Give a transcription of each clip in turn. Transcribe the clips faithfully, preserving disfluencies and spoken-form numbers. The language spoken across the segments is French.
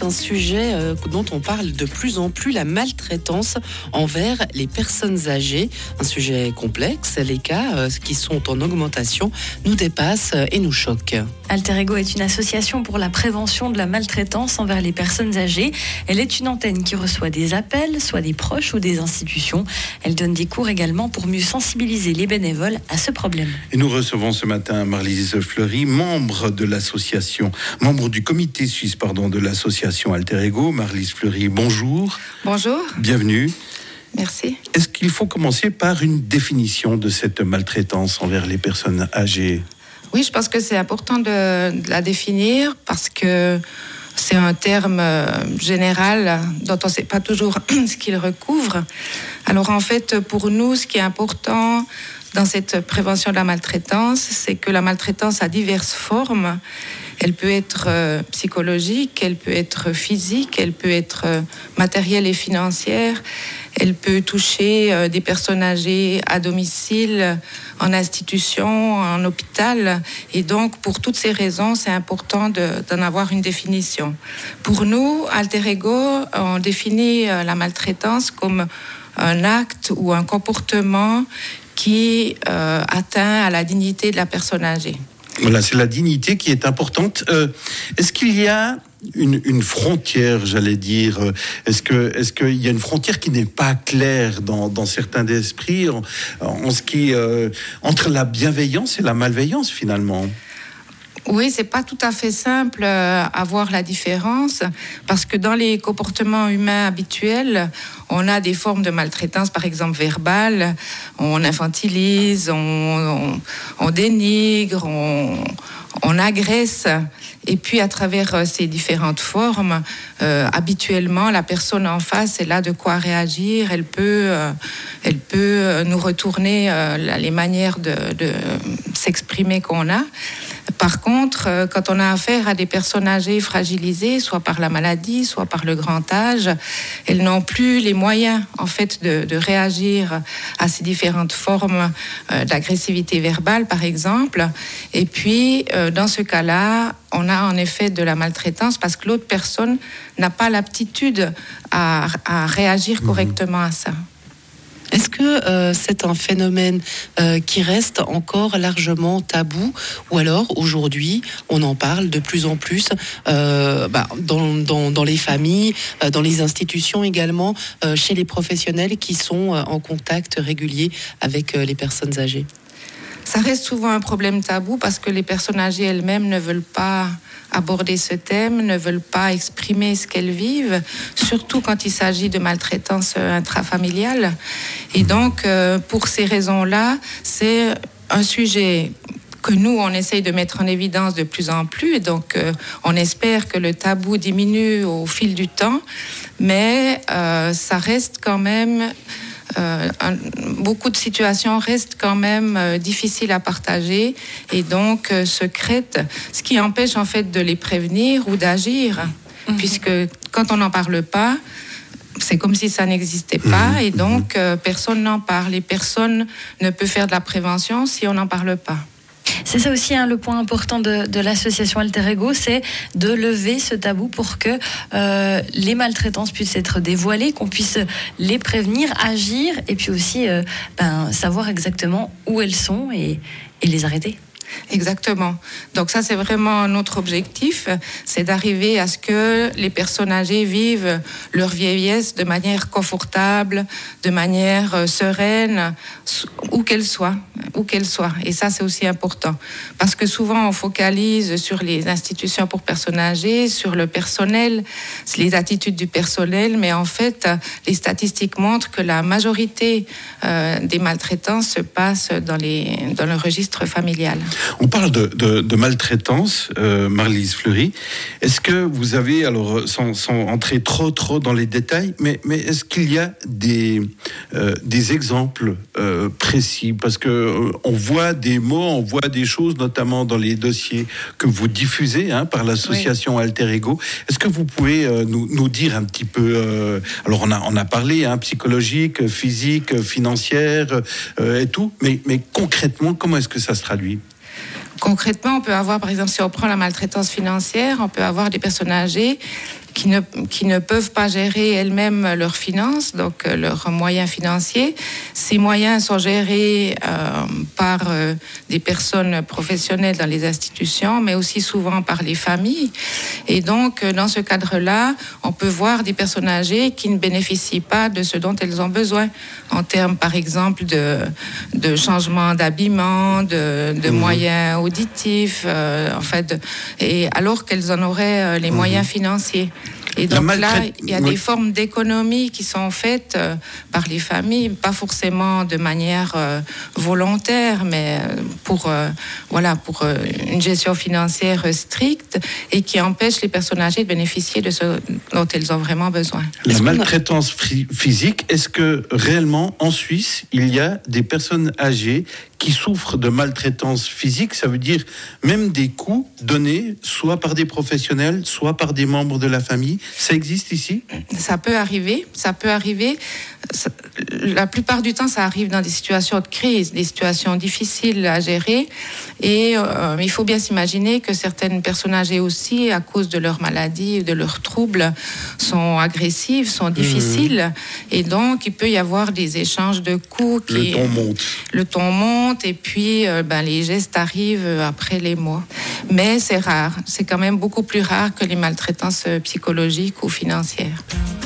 un sujet euh, dont on parle de plus en plus, la maltraitance envers les personnes âgées. Un sujet complexe. Les cas euh, qui sont en augmentation nous dépassent euh, et nous choquent. Alter Ego est une association pour la prévention de la maltraitance envers les personnes âgées. Elle est une antenne qui reçoit des appels, soit des proches ou des institutions. Elle donne des cours également pour mieux sensibiliser les bénévoles à ce problème. Et nous recevons ce matin Marlise Fleury, membre de l'association, membre du comité suisse pardon, de l'association Alter Ego. Marlise Fleury, bonjour. Bonjour. Bienvenue. Merci. Est-ce qu'il faut commencer par une définition de cette maltraitance envers les personnes âgées ? Oui, je pense que c'est important de, de la définir parce que c'est un terme général dont on ne sait pas toujours ce qu'il recouvre. Alors en fait, pour nous, ce qui est important dans cette prévention de la maltraitance, c'est que la maltraitance a diverses formes. Elle peut être psychologique, elle peut être physique, elle peut être matérielle et financière. Elle peut toucher des personnes âgées à domicile, en institution, en hôpital. Et donc, pour toutes ces raisons, c'est important de, d'en avoir une définition. Pour nous, Alter Ego, on définit la maltraitance comme un acte ou un comportement qui euh, atteint à la dignité de la personne âgée. Voilà, c'est la dignité qui est importante. Euh, est-ce qu'il y a une, une frontière, j'allais dire, est-ce que, est-ce qu'il y a une frontière qui n'est pas claire dans, dans certains esprits, en, en ce qui, euh, entre la bienveillance et la malveillance finalement? Oui, c'est pas tout à fait simple à voir la différence parce que dans les comportements humains habituels, on a des formes de maltraitance, par exemple verbale, on infantilise, on, on, on dénigre, on, on agresse. Et puis, à travers ces différentes formes, euh, habituellement, la personne en face, elle a de quoi réagir. Elle peut, euh, elle peut nous retourner euh, les manières de, de s'exprimer qu'on a. Par contre, quand on a affaire à des personnes âgées fragilisées, soit par la maladie, soit par le grand âge, elles n'ont plus les moyens, en fait, de, de réagir à ces différentes formes euh, d'agressivité verbale, par exemple. Et puis, euh, dans ce cas-là, on a en effet de la maltraitance parce que l'autre personne n'a pas l'aptitude à, à réagir correctement à ça. Est-ce que euh, c'est un phénomène euh, qui reste encore largement tabou ou alors aujourd'hui on en parle de plus en plus euh, bah, dans, dans, dans les familles, euh, dans les institutions également, euh, chez les professionnels qui sont euh, en contact régulier avec euh, les personnes âgées? Ça reste souvent un problème tabou parce que les personnes âgées elles-mêmes ne veulent pas aborder ce thème, ne veulent pas exprimer ce qu'elles vivent, surtout quand il s'agit de maltraitance intrafamiliale. Et donc, euh, pour ces raisons-là, c'est un sujet que nous, on essaye de mettre en évidence de plus en plus. Et donc, euh, on espère que le tabou diminue au fil du temps, mais euh, ça reste quand même... Euh, un, beaucoup de situations restent quand même euh, difficiles à partager et donc euh, secrètes, ce qui empêche en fait de les prévenir ou d'agir, mmh. puisque quand on n'en parle pas, c'est comme si ça n'existait pas mmh. et donc euh, personne n'en parle et personne ne peut faire de la prévention si on n'en parle pas. C'est ça aussi hein, le point important de, de l'association Alter Ego, c'est de lever ce tabou pour que euh, les maltraitances puissent être dévoilées, qu'on puisse les prévenir, agir et puis aussi euh, ben, savoir exactement où elles sont et, et les arrêter. Exactement. Donc ça, c'est vraiment notre objectif, c'est d'arriver à ce que les personnes âgées vivent leur vieillesse de manière confortable, de manière sereine, où qu'elles soient, où qu'elles soient. Et ça, c'est aussi important. Parce que souvent, on focalise sur les institutions pour personnes âgées, sur le personnel, les attitudes du personnel, mais en fait, les statistiques montrent que la majorité euh, des maltraitances se passent dans, les, dans le registre familial. On parle de, de, de maltraitance, euh, Marlise Fleury. Est-ce que vous avez, alors sans, sans entrer trop trop dans les détails, mais, mais est-ce qu'il y a des, euh, des exemples euh, précis? Parce que euh, on voit des mots, on voit des choses, notamment dans les dossiers que vous diffusez hein, par l'association oui. Alter Ego. Est-ce que vous pouvez euh, nous, nous dire un petit peu, euh, alors on a, on a parlé hein, psychologique, physique, financière euh, et tout, mais, mais concrètement, comment est-ce que ça se traduit? Concrètement, on peut avoir, par exemple, si on prend la maltraitance financière, on peut avoir des personnes âgées qui ne, qui ne peuvent pas gérer elles-mêmes leurs finances, donc euh, leurs moyens financiers. Ces moyens sont gérés euh, par euh, des personnes professionnelles dans les institutions, mais aussi souvent par les familles. Et donc, euh, dans ce cadre-là, on peut voir des personnes âgées qui ne bénéficient pas de ce dont elles ont besoin, en termes, par exemple, de, de changement d'habillement, de, de mmh. moyens auditifs, euh, en fait, de, et alors qu'elles en auraient euh, les mmh. moyens financiers. Et donc là, il y a oui. des formes d'économie qui sont faites euh, par les familles, pas forcément de manière euh, volontaire, mais pour, euh, voilà, pour euh, une gestion financière stricte et qui empêche les personnes âgées de bénéficier de ce dont elles ont vraiment besoin. La maltraitance physique, est-ce que réellement en Suisse, il y a des personnes âgées qui souffrent de maltraitance physique? Ça veut dire même des coups donnés, soit par des professionnels, soit par des membres de la famille. Ça existe ici? Ça peut arriver, ça peut arriver. Ça, la plupart du temps, ça arrive dans des situations de crise, des situations difficiles à gérer. Et euh, il faut bien s'imaginer que certaines personnes âgées aussi, à cause de leur maladie, de leurs troubles, sont agressives, sont difficiles. Mmh. Et donc, il peut y avoir des échanges de coups. Qui, le ton monte. Le ton monte et puis euh, ben, les gestes arrivent après les mots. Mais c'est rare. C'est quand même beaucoup plus rare que les maltraitances psychologiques ou financières.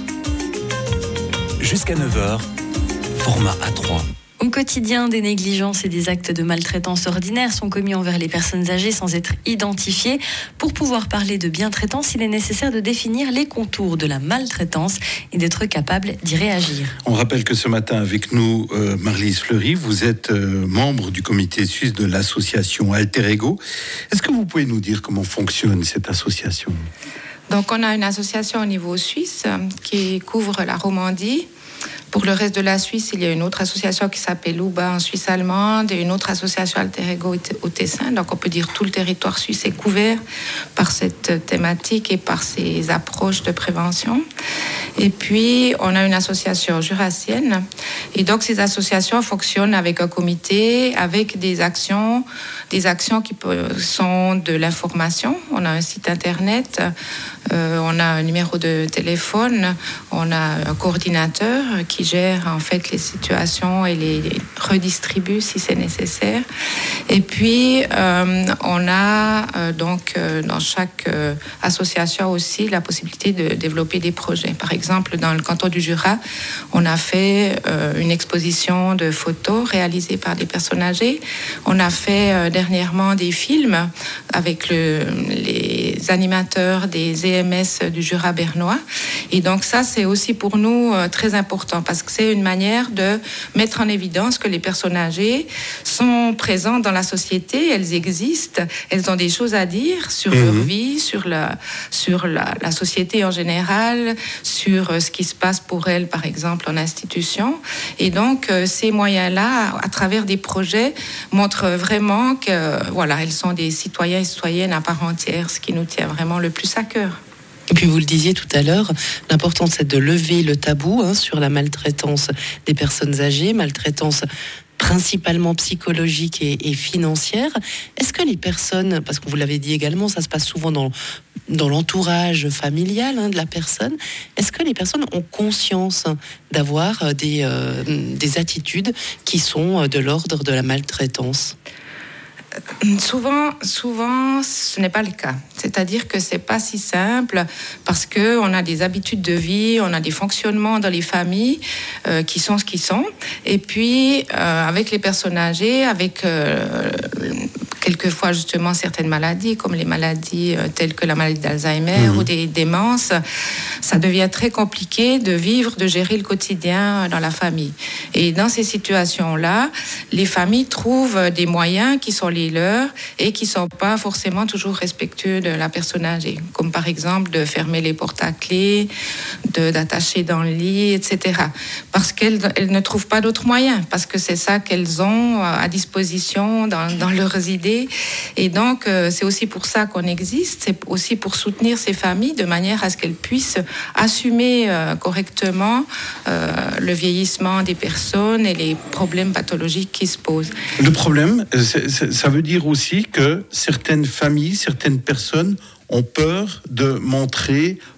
Jusqu'à neuf heures, format A trois. Au quotidien, des négligences et des actes de maltraitance ordinaires sont commis envers les personnes âgées sans être identifiées. Pour pouvoir parler de bientraitance, il est nécessaire de définir les contours de la maltraitance et d'être capable d'y réagir. On rappelle que ce matin avec nous, euh, Marlise Fleury, vous êtes euh, membre du comité suisse de l'association Alter Ego. Est-ce que vous pouvez nous dire comment fonctionne cette association ? Donc on a une association au niveau suisse qui couvre la Romandie. Pour le reste de la Suisse, il y a une autre association qui s'appelle Luba en Suisse allemande et une autre association Alter Ego au Tessin. Donc on peut dire tout le territoire suisse est couvert par cette thématique et par ces approches de prévention. Et puis on a une association jurassienne. Et donc ces associations fonctionnent avec un comité, avec des actions, des actions qui sont de l'information. On a un site internet, euh, on a un numéro de téléphone, on a un coordinateur qui gère en fait les situations et les redistribue si c'est nécessaire. Et puis euh, on a euh, donc euh, dans chaque euh, association aussi la possibilité de développer des projets. Par exemple, dans le canton du Jura, on a fait euh, une exposition de photos réalisées par des personnes âgées. On a fait euh, dernièrement des films avec le, les animateurs des E M S du Jura bernois. Et donc ça, c'est aussi pour nous euh, très important parce que c'est une manière de mettre en évidence que les personnes âgées sont présentes dans la société, elles existent, elles ont des choses à dire sur mmh. leur vie, sur la, sur la, la société en général, sur euh, ce qui se passe pour elles, par exemple, en institution. Et donc, euh, ces moyens-là, à travers des projets, montrent vraiment que, euh, voilà, elles sont des citoyens et citoyennes à part entière, ce qui nous tient vraiment le plus à cœur. Et puis vous le disiez tout à l'heure, l'important c'est de lever le tabou hein, sur la maltraitance des personnes âgées, maltraitance principalement psychologique et, et financière. Est-ce que les personnes, parce que vous l'avez dit également, ça se passe souvent dans, dans l'entourage familial hein, de la personne, est-ce que les personnes ont conscience d'avoir des, euh, des attitudes qui sont de l'ordre de la maltraitance ? Souvent, souvent, ce n'est pas le cas. C'est-à-dire que c'est pas si simple parce que on a des habitudes de vie, on a des fonctionnements dans les familles euh, qui sont ce qu'ils sont. Et puis, euh, avec les personnes âgées, avec euh, quelquefois justement certaines maladies, comme les maladies euh, telles que la maladie d'Alzheimer mmh. ou des démences, ça devient très compliqué de vivre, de gérer le quotidien dans la famille. Et dans ces situations-là, les familles trouvent des moyens qui sont les leurs et qui ne sont pas forcément toujours respectueux de la personne âgée, comme par exemple de fermer les portes à clé, de, d'attacher dans le lit, et cetera. Parce qu'elles elles ne trouvent pas d'autres moyens, parce que c'est ça qu'elles ont à disposition dans, dans leurs idées. Et donc, euh, c'est aussi pour ça qu'on existe, c'est aussi pour soutenir ces familles de manière à ce qu'elles puissent assumer euh, correctement euh, le vieillissement des personnes et les problèmes pathologiques qui se posent. Le problème, c'est, c'est, ça veut dire aussi que certaines familles, certaines personnes ont peur de montrer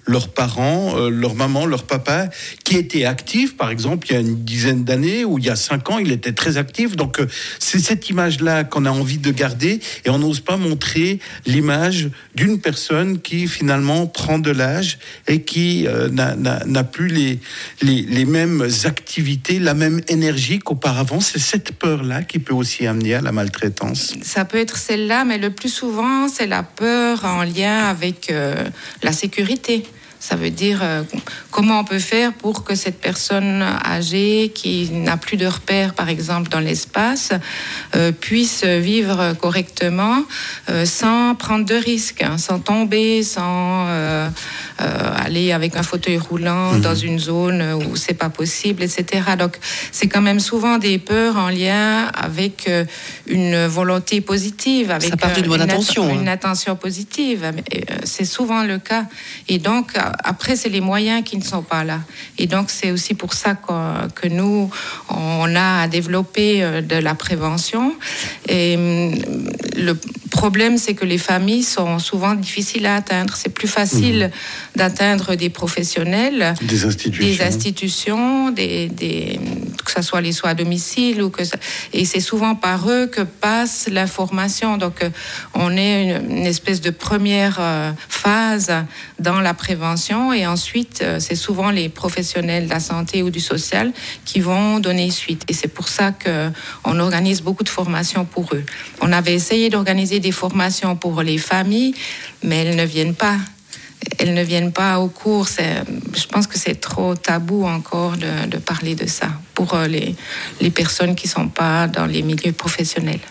leurs parents, euh, leur maman, leur papa, qui étaient actifs. Par exemple, il y a une dizaine d'années ou il y a cinq ans, il était très actif. Donc, euh, c'est cette image-là qu'on a envie de garder et on n'ose pas montrer l'image d'une personne qui finalement prend de l'âge et qui euh, n'a, n'a, n'a plus les, les, les mêmes activités, la même énergie qu'auparavant. C'est cette peur-là qui peut aussi amener à la maltraitance. Ça peut être celle-là, mais le plus souvent, c'est la peur en lien avec euh, la sécurité. Ça veut dire euh, comment on peut faire pour que cette personne âgée qui n'a plus de repères, par exemple, dans l'espace, euh, puisse vivre correctement euh, sans prendre de risques, hein, sans tomber, sans euh, euh, aller avec un fauteuil roulant mmh. dans une zone où c'est pas possible, et cetera. Donc, c'est quand même souvent des peurs en lien avec euh, une volonté positive, avec ça part d'une bonne une, attention, att- une hein. attention positive. C'est souvent le cas. Et donc, après, c'est les moyens qui ne sont pas là. Et donc, c'est aussi pour ça que, que nous, on a développé de la prévention. Et le problème, c'est que les familles sont souvent difficiles à atteindre. C'est plus facile mmh. d'atteindre des professionnels, des institutions, des institutions, des, des, que ce soit les soins à domicile ou que ça, et c'est souvent par eux que passe l'information. Donc, on est une, une espèce de première phase dans la prévention. Et ensuite, c'est souvent les professionnels de la santé ou du social qui vont donner suite. Et c'est pour ça qu'on organise beaucoup de formations pour eux. On avait essayé d'organiser des formations pour les familles, mais elles ne viennent pas. Elles ne viennent pas au cours. C'est, je pense que c'est trop tabou encore de, de parler de ça pour les, les personnes qui ne sont pas dans les milieux professionnels.